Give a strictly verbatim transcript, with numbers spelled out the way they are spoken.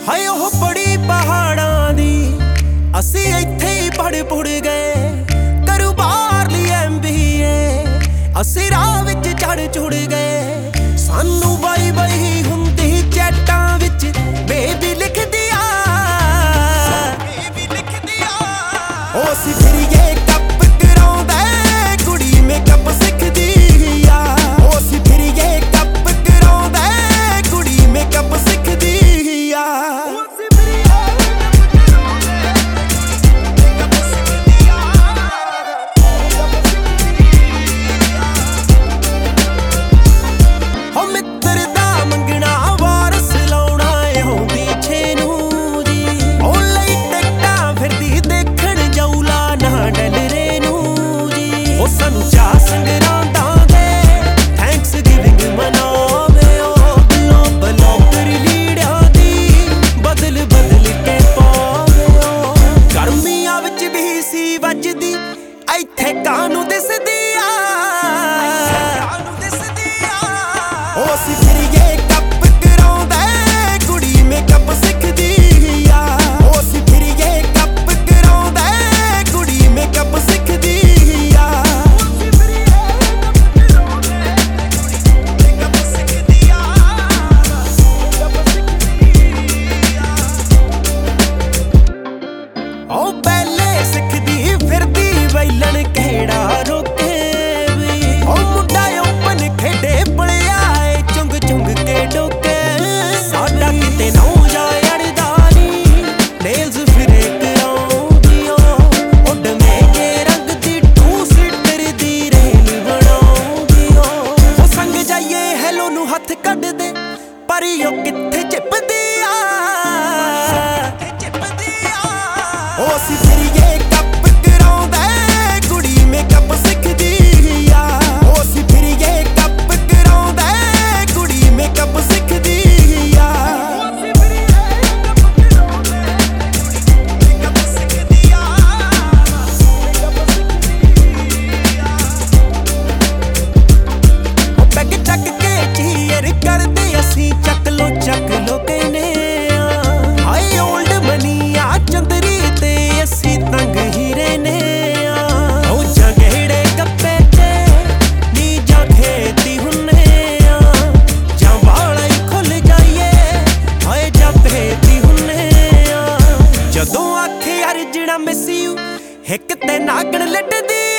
ਹਾਏ ਉਹ ਬੜੀ ਪਹਾੜਾਂ ਦੀ ਅਸੀਂ ਇੱਥੇ ਹੀ ਪੜ ਪੁੜ ਗਏ। ਕਰੂ ਬਾਹਰਲੀ ਐਮ ਬੀ ਏ ਅਸੀਂ ਰਾਹ ਵਿੱਚ ਚੜ ਚੁੜ ਗਏ। ਸਾਨੂੰ ਬਾਈ ਬਾਈ ਹੁੰਦੀ ਚੈਟਾਂ ਵਿੱਚ ਬੇਬੀ ਲਿਖਦੀ ਆ ਬੇਬੀ ਲਿਖਦੀ ਆ। ਉਹ ਅਸੀਂ ਫਿਰੀਏ ਕੱਪ ਕਰਾਉਂਦੇ ਕੁੜੀ ਮੇਕਅਪ ਸਿੱਖਦੀ ਆ। ਉਹ ਅਸੀਂ ਫਿਰੀਏ ਕੱਪ ਕਰਾਉਂਦੇ ਕੁੜੀ ਮੇਕਅਪ ਸਿੱਖਦੀ ਆ। ਵੱਜਦੀ ਇੱਥੇ ਕਾਨੂੰ ਦਿਸਦੀ ਆ ਉਹ ਅਸੀਂ ਫਿਰੀਏ ਕੱਪ ਕਰਾਉਂਦੇ ਕੁੜੀ ਮੇਕਅਪ ਸਿੱਖਦੀ ਆ। ਉਹ ਅਸੀਂ ਫਿਰੀਏ ਕੱਪ ਕਰਾਉਂਦੇ ਕੁੜੀ ਮੇਕਅਪ ਸਿੱਖਦੀ ਆ। ਉਹ ਪਹਿਲੇ ਸਿੱਖਦੀ ਫਿਰਦੀ ਵੈਲਣ ਕਿਹੜਾ ਰੋਕੇ ਵੀ। ਉਹ ਮੁੰਡਾ ਓਪਨ ਖੇਡੇ ਪਲਿਆ ਏ ਚੁੰਗ ਚੁੰਗ ਕੇ ਡੋਕੇ। ਸਾਡਾ ਕਿਤੇ ਨਾ ਜਾ ਅੜਦਾ ਨੀ ਨੇਲਸ ਫਿਰੇ ਕਰਾਉਂਦੀਆਂ। ਉੱਡ ਮੇਗੇ ਰੰਗ ਦੀ ਟੂ ਸੀਟਰ ਦੀ ਰੇਲ ਬਣਾਉਂਦੀਆਂ। ਉਹ ਸੰਗ ਜਾਈਏ ਹੈਲੋ ਨੂੰ ਹੱਥ ਕੱਢਦੇ ਪਰ ਉਹ ਕਿੱਥੇ ਚਿਪਦੀ ਆ। ਉਹ ਅਸੀਂ ਫਿਰੀਏ ਕੱਪ ਕਰਾਉਂਦੇ ਕੁੜੀ ਮੇਕਅਪ ਸਿੱਖਦੀ ਆ। ਉਹ ਅਸੀਂ ਫਿਰੀਏ ਕੱਪ ਕਰਾਉਂਦੇ ਕੁੜੀ ਮੇਕਅਪ ਸਿੱਖਦੀ ਆ। ਉਹ ਪੈਗ ਚੱਕ ਕੇ ਚੀਅਰ ਕਰਦੇ ਅਸੀਂ ਚੱਕ ਲੋ ਚੱਕ ਲੋ ਕਹਿੰਦੇ ਆ। ਹਾਏ ਓਲਡ ਮਨੀ ਆ ਚੰਦਰੀ ਤੇ ਅਸੀਂ ਤੰਗ ਹੀ ਰਹਿੰਦੇ ਆ। ਉਹ ਜਗੜੇ ਕੱਪੇ ਤੇ ਨੀ ਜਾਂ ਖੇਤੀ ਹੁੰਨੇ ਆ ਜਾਂ ਵਾਲਾ ਹੀ ਖੁੱਲ ਜਾਈਏ ਹਾਏ ਜਾਂ ਭੇਤੀ ਹੁੰਨੇ ਆ। ਜਦੋਂ ਆਖੇ ਅਰਜਣਾ ਮਿਸ ਯੂ ਹਿੱਕ ਤੇ ਨਾਗਣ ਲੱਟਦੀ